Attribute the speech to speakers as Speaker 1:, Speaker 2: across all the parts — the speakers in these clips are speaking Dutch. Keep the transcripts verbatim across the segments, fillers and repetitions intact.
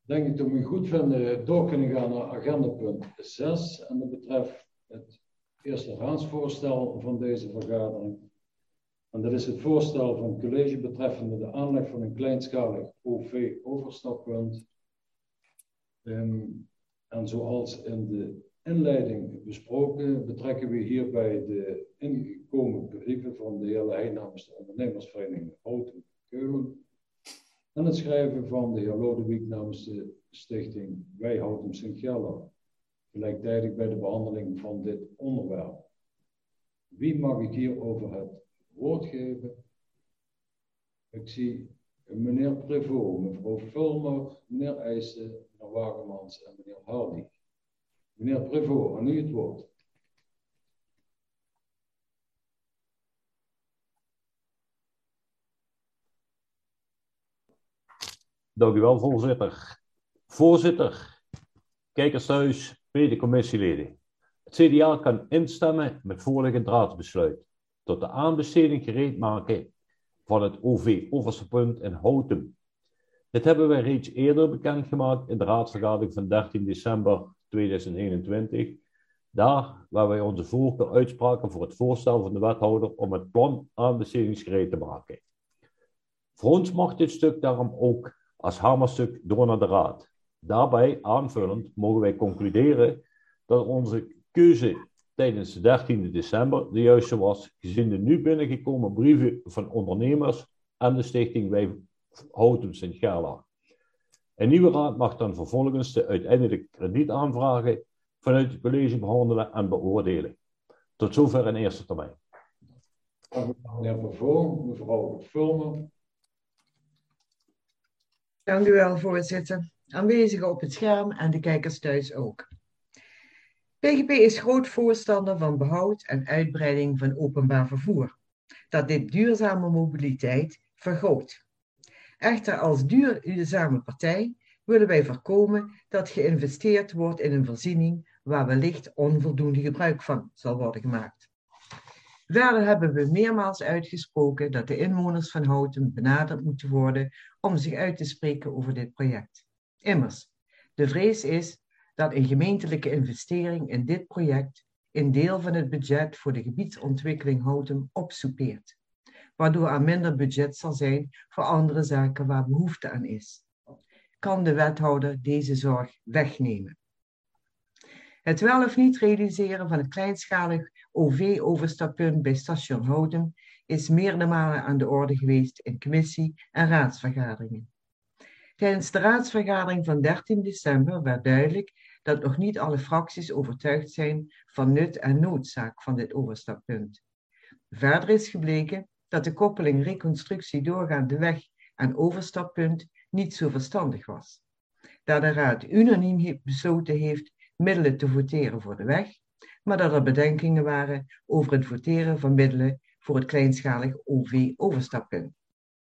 Speaker 1: denk ik dat we goed vinden door kunnen gaan naar agendapunt zes. En dat betreft het eerste raadsvoorstel van deze vergadering. En dat is het voorstel van het college betreffende de aanleg van een kleinschalig O V-overstappunt. Um, en zoals in de inleiding besproken, betrekken we hierbij de ingekomen brieven van de heer Leij namens de ondernemersvereniging Houten Keulen. En het schrijven van de heer Lodewijk namens de stichting Wij Houten Sint-Gelder. Gelijktijdig bij de behandeling van dit onderwerp. Wie mag ik hierover het woord geven? Ik zie meneer Prevot, mevrouw Vulmer, meneer Eijssen, meneer Wagemans en meneer Hardy. Meneer Prevot, aan u het woord.
Speaker 2: Dank u wel, voorzitter. Voorzitter, kijkers thuis, mede-commissieleden. Het C D A kan instemmen met voorliggend raadsbesluit tot de aanbesteding gereed maken van het O V-overstappunt in Houten. Dit hebben wij reeds eerder bekendgemaakt in de raadsvergadering van dertien december tweeduizend eenentwintig. Daar waar wij onze voorkeur uitspraken voor het voorstel van de wethouder om het plan aanbestedingsgereed te maken. Voor ons mag dit stuk daarom ook als hamerstuk door naar de raad. Daarbij aanvullend mogen wij concluderen dat onze keuze tijdens de dertiende december de juiste was, gezien de nu binnengekomen brieven van ondernemers en de stichting Wij Houten Sint-Gelder. Een nieuwe raad mag dan vervolgens de uiteindelijke kredietaanvragen vanuit het college behandelen en beoordelen. Tot zover in eerste termijn.
Speaker 1: Meneer Prevot, mevrouw Vulmer.
Speaker 3: Dank u wel, voorzitter. Aanwezigen op het scherm en de kijkers thuis ook. P G P is groot voorstander van behoud en uitbreiding van openbaar vervoer, dat dit duurzame mobiliteit vergroot. Echter, als duurzame partij willen wij voorkomen dat geïnvesteerd wordt in een voorziening waar wellicht onvoldoende gebruik van zal worden gemaakt. Verder hebben we meermaals uitgesproken dat de inwoners van Houten benaderd moeten worden om zich uit te spreken over dit project. Immers, de vrees is dat een gemeentelijke investering in dit project een deel van het budget voor de gebiedsontwikkeling Houten opsoepeert, waardoor er minder budget zal zijn voor andere zaken waar behoefte aan is. Kan de wethouder deze zorg wegnemen? Het wel of niet realiseren van het kleinschalig O V-overstappunt bij station Houten is meerdere malen aan de orde geweest in commissie- en raadsvergaderingen. Tijdens de raadsvergadering van dertien december werd duidelijk dat nog niet alle fracties overtuigd zijn van nut en noodzaak van dit overstappunt. Verder is gebleken dat de koppeling reconstructie doorgaande weg en overstappunt niet zo verstandig was. Dat de raad unaniem besloten heeft middelen te voteren voor de weg, maar dat er bedenkingen waren over het voteren van middelen voor het kleinschalig O V-overstappunt.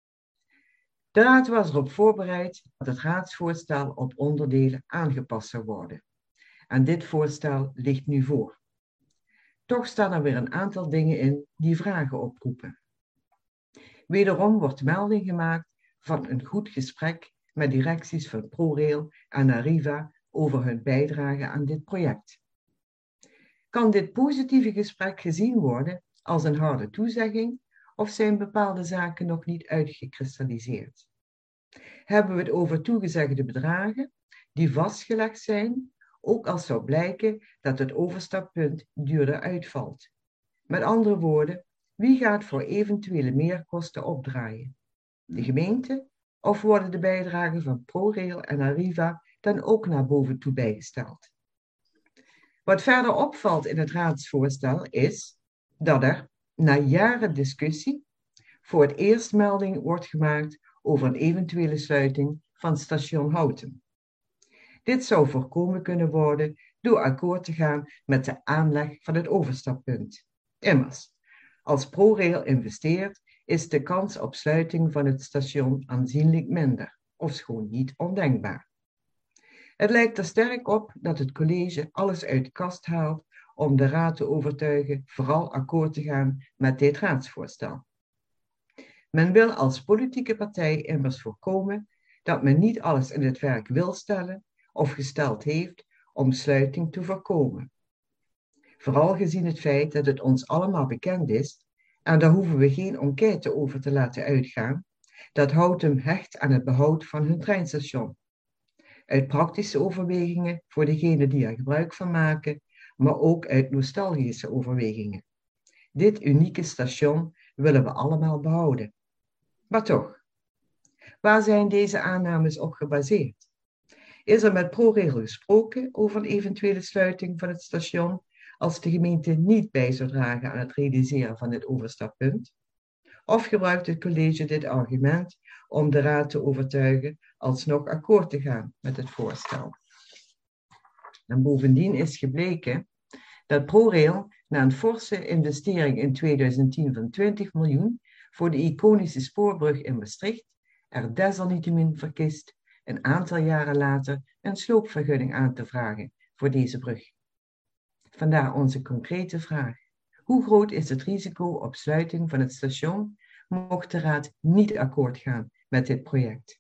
Speaker 3: De raad was erop voorbereid dat het raadsvoorstel op onderdelen aangepast zou worden. En dit voorstel ligt nu voor. Toch staan er weer een aantal dingen in die vragen oproepen. Wederom wordt melding gemaakt van een goed gesprek met directies van ProRail en Arriva over hun bijdrage aan dit project. Kan dit positieve gesprek gezien worden als een harde toezegging of zijn bepaalde zaken nog niet uitgekristalliseerd? Hebben we het over toegezegde bedragen die vastgelegd zijn, ook als zou blijken dat het overstappunt duurder uitvalt? Met andere woorden, wie gaat voor eventuele meerkosten opdraaien? De gemeente of worden de bijdragen van ProRail en Arriva dan ook naar boven toe bijgesteld? Wat verder opvalt in het raadsvoorstel is dat er, na jaren discussie, voor het eerst melding wordt gemaakt over een eventuele sluiting van station Houten. Dit zou voorkomen kunnen worden door akkoord te gaan met de aanleg van het overstappunt. Immers, als ProRail investeert, is de kans op sluiting van het station aanzienlijk minder, ofschoon niet ondenkbaar. Het lijkt er sterk op dat het college alles uit de kast haalt om de raad te overtuigen vooral akkoord te gaan met dit raadsvoorstel. Men wil als politieke partij immers voorkomen dat men niet alles in het werk wil stellen of gesteld heeft om sluiting te voorkomen. Vooral gezien het feit dat het ons allemaal bekend is, en daar hoeven we geen enquête over te laten uitgaan, dat Houten hecht aan het behoud van hun treinstation. Uit praktische overwegingen voor degenen die er gebruik van maken, maar ook uit nostalgische overwegingen. Dit unieke station willen we allemaal behouden. Maar toch, waar zijn deze aannames op gebaseerd? Is er met ProRail gesproken over een eventuele sluiting van het station als de gemeente niet bij zou dragen aan het realiseren van dit overstappunt? Of gebruikt het college dit argument om de raad te overtuigen alsnog akkoord te gaan met het voorstel? En bovendien is gebleken dat ProRail na een forse investering in tweeduizend tien van twintig miljoen voor de iconische spoorbrug in Maastricht er desalniettemin verkiest een aantal jaren later een sloopvergunning aan te vragen voor deze brug. Vandaar onze concrete vraag. Hoe groot is het risico op sluiting van het station mocht de raad niet akkoord gaan met dit project?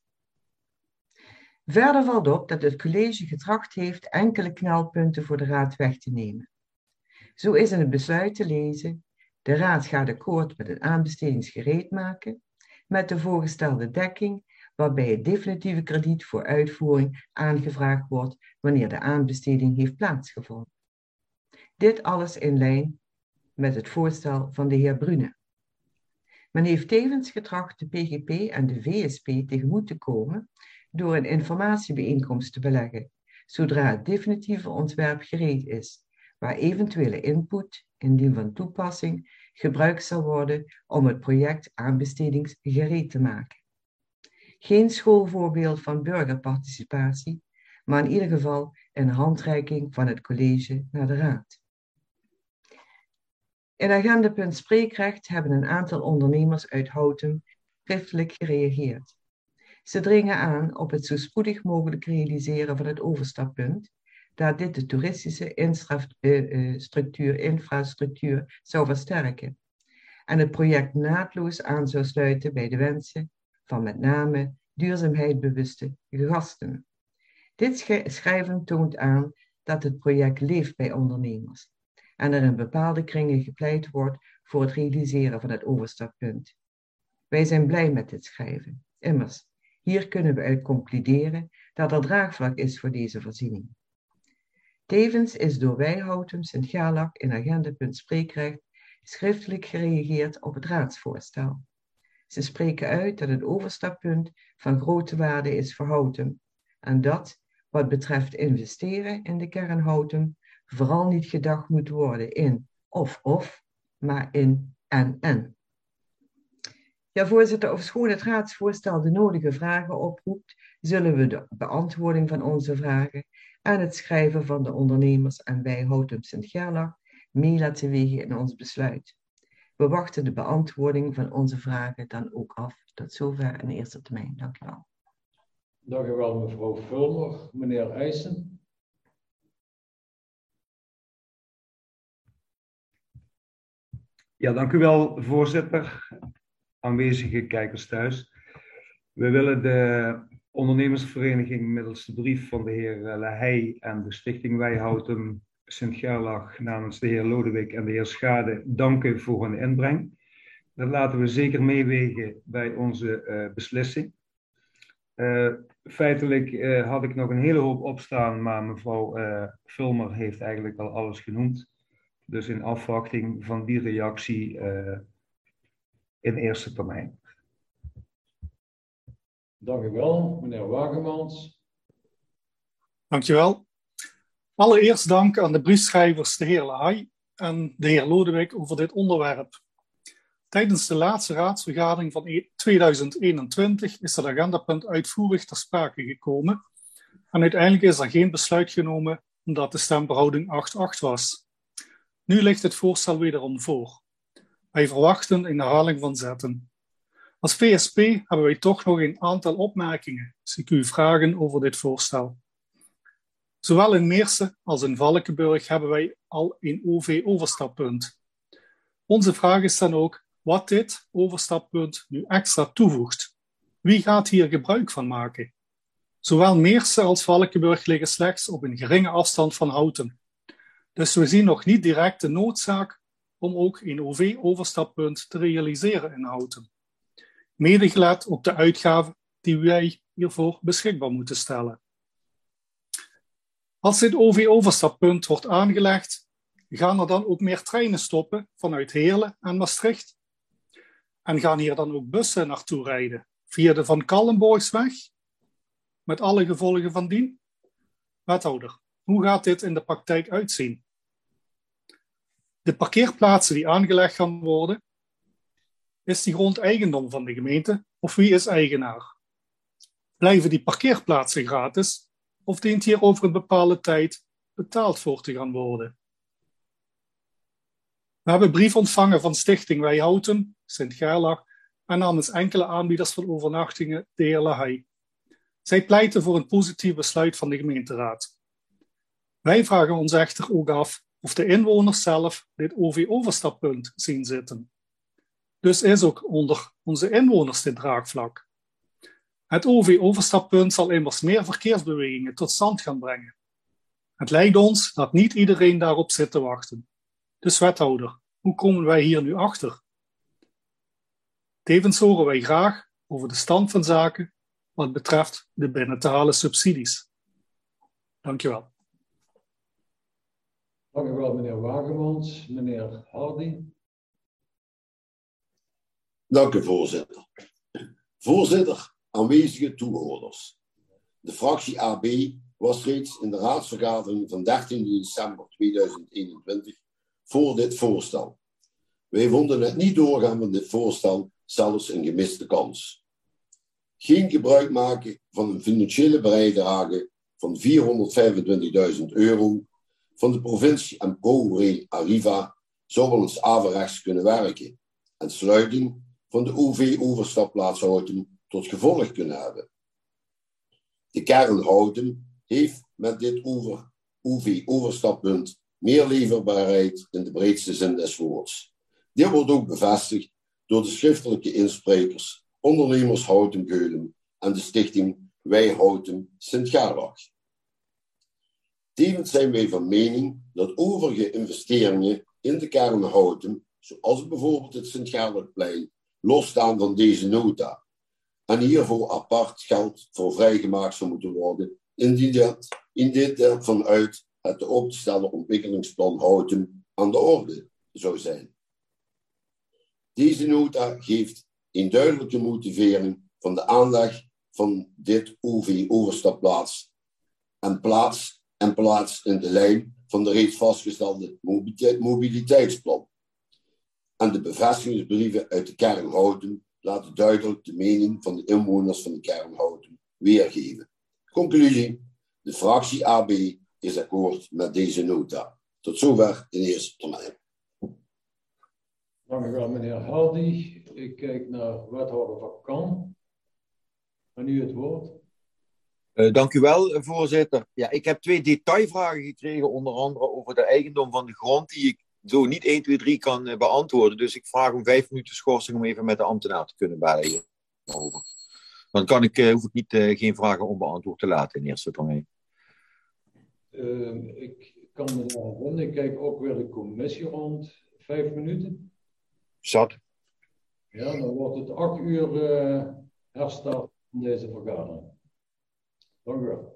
Speaker 3: Verder valt op dat het college getracht heeft enkele knelpunten voor de raad weg te nemen. Zo is in het besluit te lezen: de raad gaat akkoord met het aanbestedingsgereedmaken met de voorgestelde dekking, waarbij het definitieve krediet voor uitvoering aangevraagd wordt wanneer de aanbesteding heeft plaatsgevonden. Dit alles in lijn met het voorstel van de heer Brune. Men heeft tevens getracht de P G P en de V S P tegemoet te komen door een informatiebijeenkomst te beleggen, zodra het definitieve ontwerp gereed is, waar eventuele input, indien van toepassing, gebruikt zal worden om het project aanbestedingsgereed te maken. Geen schoolvoorbeeld van burgerparticipatie, maar in ieder geval een handreiking van het college naar de raad. In agendapunt spreekrecht hebben een aantal ondernemers uit Houten schriftelijk gereageerd. Ze dringen aan op het zo spoedig mogelijk realiseren van het overstappunt, daar dit de toeristische infrastructuur, infrastructuur zou versterken en het project naadloos aan zou sluiten bij de wensen van met name duurzaamheidsbewuste gasten. Dit schrijven toont aan dat het project leeft bij ondernemers en er in bepaalde kringen gepleit wordt voor het realiseren van het overstappunt. Wij zijn blij met dit schrijven. Immers, hier kunnen we uit concluderen dat er draagvlak is voor deze voorziening. Tevens is door wij Houten Sint-Gerlach in agendapunt spreekrecht schriftelijk gereageerd op het raadsvoorstel. Ze spreken uit dat het overstappunt van grote waarde is voor Houten en dat, wat betreft investeren in de kern Houten, vooral niet gedacht moet worden in of-of, maar in en-en. Ja, voorzitter, ofschoon het raadsvoorstel de nodige vragen oproept, zullen we de beantwoording van onze vragen aan het schrijven van de ondernemers en wij Houten Sint-Gerlach mee laten wegen in ons besluit. We wachten de beantwoording van onze vragen dan ook af. Tot zover in eerste termijn. Dank u wel.
Speaker 1: Dank u wel, mevrouw Vulmer. Meneer Eijssen.
Speaker 4: Ja, dank u wel, voorzitter. Aanwezige kijkers thuis. We willen de ondernemersvereniging middels de brief van de heer Lahey en de stichting Wij Houten Sint-Gerlach namens de heer Lodewijk en de heer Schade danken voor hun inbreng. Dat laten we zeker meewegen bij onze uh, beslissing. Uh, feitelijk uh, had ik nog een hele hoop opstaan, maar mevrouw uh, Vulmer heeft eigenlijk al alles genoemd. Dus in afwachting van die reactie uh, in eerste termijn.
Speaker 1: Dank u wel, meneer Wagemans.
Speaker 5: Dank je wel. Allereerst dank aan de briefschrijvers de heer Lahey en de heer Lodewijk over dit onderwerp. Tijdens de laatste raadsvergadering van tweeduizend eenentwintig is het agendapunt uitvoerig ter sprake gekomen en uiteindelijk is er geen besluit genomen omdat de stemverhouding acht acht was. Nu ligt het voorstel wederom voor. Wij verwachten een herhaling van zetten. Als V S P hebben wij toch nog een aantal opmerkingen, C Q vragen over dit voorstel. Zowel in Meersen als in Valkenburg hebben wij al een O V-overstappunt. Onze vraag is dan ook wat dit overstappunt nu extra toevoegt. Wie gaat hier gebruik van maken? Zowel Meersen als Valkenburg liggen slechts op een geringe afstand van Houten. Dus we zien nog niet direct de noodzaak om ook een O V-overstappunt te realiseren in Houten. Mede gelet op de uitgaven die wij hiervoor beschikbaar moeten stellen. Als dit O V-overstappunt wordt aangelegd, gaan er dan ook meer treinen stoppen vanuit Heerlen en Maastricht? En gaan hier dan ook bussen naartoe rijden via de Van Kallenborgsweg? Met alle gevolgen van dien? Wethouder, hoe gaat dit in de praktijk uitzien? De parkeerplaatsen die aangelegd gaan worden, is die grond eigendom van de gemeente of wie is eigenaar? Blijven die parkeerplaatsen gratis of dient hier over een bepaalde tijd betaald voor te gaan worden? We hebben brief ontvangen van Stichting Wij Houten, Sint-Gerlach en namens enkele aanbieders van overnachtingen de heer Lahey. Zij pleiten voor een positief besluit van de gemeenteraad. Wij vragen ons echter ook af of de inwoners zelf dit O V-overstappunt zien zitten. Dus is ook onder onze inwoners dit draagvlak. Het O V-overstappunt zal immers meer verkeersbewegingen tot stand gaan brengen. Het lijkt ons dat niet iedereen daarop zit te wachten. Dus wethouder, hoe komen wij hier nu achter? Tevens horen wij graag over de stand van zaken wat betreft de binnen te halen subsidies. Dankjewel.
Speaker 1: Dank u wel, meneer Wagemans. Meneer Hardy.
Speaker 6: Dank u, voorzitter. Voorzitter, aanwezige toehoorders. De fractie A B was reeds in de raadsvergadering van dertien december tweeduizend eenentwintig voor dit voorstel. Wij vonden het niet doorgaan van dit voorstel zelfs een gemiste kans. Geen gebruik maken van een financiële bijdrage van vierhonderdvijfentwintigduizend euro van de provincie en ProRail Arriva zou wel eens averechts kunnen werken en sluiting van de O V-overstapplaats Houten tot gevolg kunnen hebben. De kern Houten heeft met dit O V-overstappunt meer leverbaarheid in de breedste zin des woords. Dit wordt ook bevestigd door de schriftelijke insprekers Ondernemers Houten Geulen en de stichting Wij Houten Sint-Gerlach. Tevens zijn wij van mening dat overige investeringen in de kern Houten, zoals bijvoorbeeld het Sint-Gerlachplein, losstaan van deze nota en hiervoor apart geld voor vrijgemaakt zou moeten worden, indien dit, indien dit vanuit het op te stellen ontwikkelingsplan Houten aan de orde zou zijn. Deze nota geeft een duidelijke motivering van de aanleg van dit O V-overstapplaats en plaats, en plaats in de lijn van de reeds vastgestelde mobiliteitsplan. En de bevestigingsbrieven uit de kern Houten laten duidelijk de mening van de inwoners van de kern Houten weergeven. Conclusie: de fractie A B is akkoord met deze nota. Tot zover in eerste termijn.
Speaker 1: Dank u wel, meneer Hardy. Ik kijk naar wethouder Van Kan. En u het woord.
Speaker 7: Uh, dank u wel, voorzitter. Ja, ik heb twee detailvragen gekregen, onder andere over de eigendom van de grond, die ik zo niet één, twee, drie kan uh, beantwoorden. Dus ik vraag om vijf minuten schorsing om even met de ambtenaar te kunnen bellen hierover. Dan kan ik, uh, hoef ik niet, uh, geen vragen onbeantwoord te laten in eerste termijn.
Speaker 1: Uh, ik kan me daar herinneren. Ik kijk ook weer de commissie rond. Vijf minuten.
Speaker 7: Zat.
Speaker 1: Ja, dan wordt het acht uur uh, herstart van deze vergadering. Dank u wel.